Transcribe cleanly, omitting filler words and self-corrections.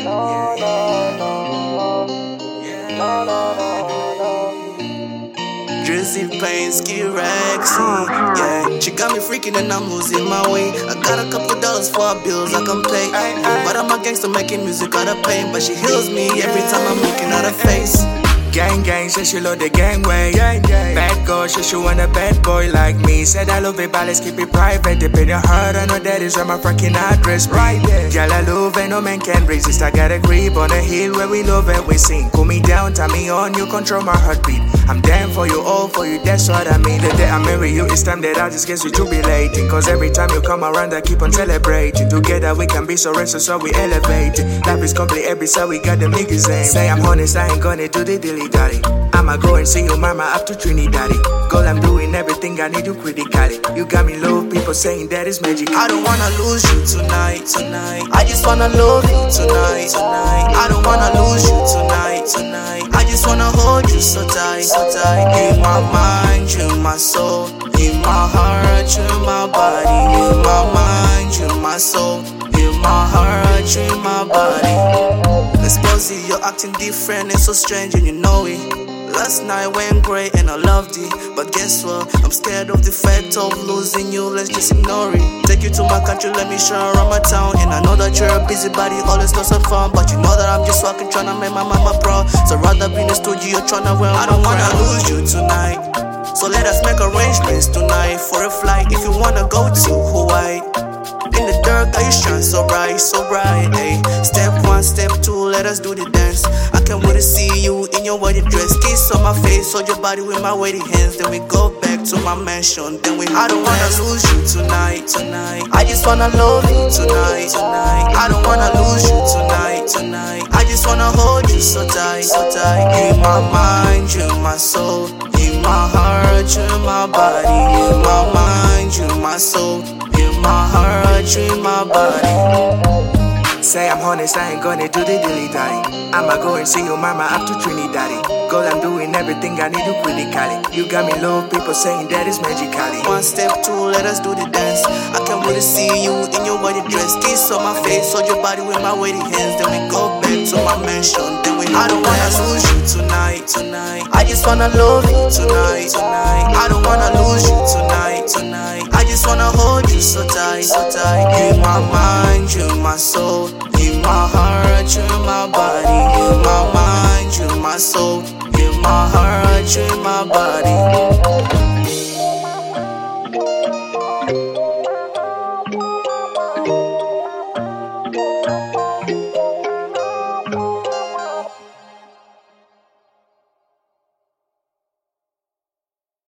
Drizzy Pain, Ski Rexy, yeah. She got me freaking and I'm losing my way. I got a couple dollars for bills I can pay, but I'm a gangster making music out of pain. But she heals me every time I'm looking at her face. Gang, gang, said she love the gangway. Bad girl, she want a bad boy like me. Said I love it, but let's keep it private. Deep in your heart, I know that is where my fucking address right there. Girl, I love it, no man can resist. I got a grip on the hill where we love it, we sing. Cool me down, tie me on, you control my heartbeat. I'm down for you, all for you, that's what I mean. The day I marry you, it's time that I just get you jubilating. Cause every time you come around, I keep on celebrating. Together we can be so rich, so we elevate. Life is complete, every side we got the niggas aim. Say I'm honest, I ain't gonna do the dilly dally. I'ma go and see your mama up to Trinidad. Girl, I'm doing everything I need you critically. You got me low, people saying that is magic. I don't wanna lose you tonight. I just wanna love you tonight. I don't wanna lose you tonight. I just wanna hold you so tight. In my mind, you in my soul. In my heart, you in my body. In my mind, you in my soul. In my heart, you in my body. Let's pause it, you're acting different and so strange and you know it. Last night went great and I loved it, but guess what? I'm scared of the fact of losing you, let's just ignore it. Take you to my country, let me show around my town. And I know that you're a busybody, always got some fun, but you know that I'm just walking trying to make my mama proud. So rather be in the studio trying to wear I don't wanna lose you tonight. So let us make arrangements tonight for a flight if you wanna go to Hawaii. In the dark, you shine so bright, ayy. Step 1, step 2, let us do the dance. I can't wait to see you in your wedding dress. Kiss on my face, hold your body with my weighty hands. Then we go back to my mansion, I don't wanna lose you tonight. I just wanna love you tonight. I don't wanna lose you tonight. I just wanna hold you so tight. In my mind, you in my soul. In my heart, you in my body. In my mind, you in my soul. In my heart, you in my body. Say I'm honest, I ain't gonna do the dilly dally. I'ma go and see your mama up to Trinidad. Girl, I'm doing everything I need you critically. You got me low, people saying that is magically. 1, step 2, let us do the dance. I can't wait to see you in your wedding dress. Kiss on my face, hold your body with my weighty hands. Then we go back to my mansion. I don't wanna lose you tonight. I just wanna love you tonight. I don't wanna lose you tonight. I just wanna hold you so tight. In my mind, you in my soul. In my heart, you in my body. In my mind, you in my soul. In my heart, you in my body.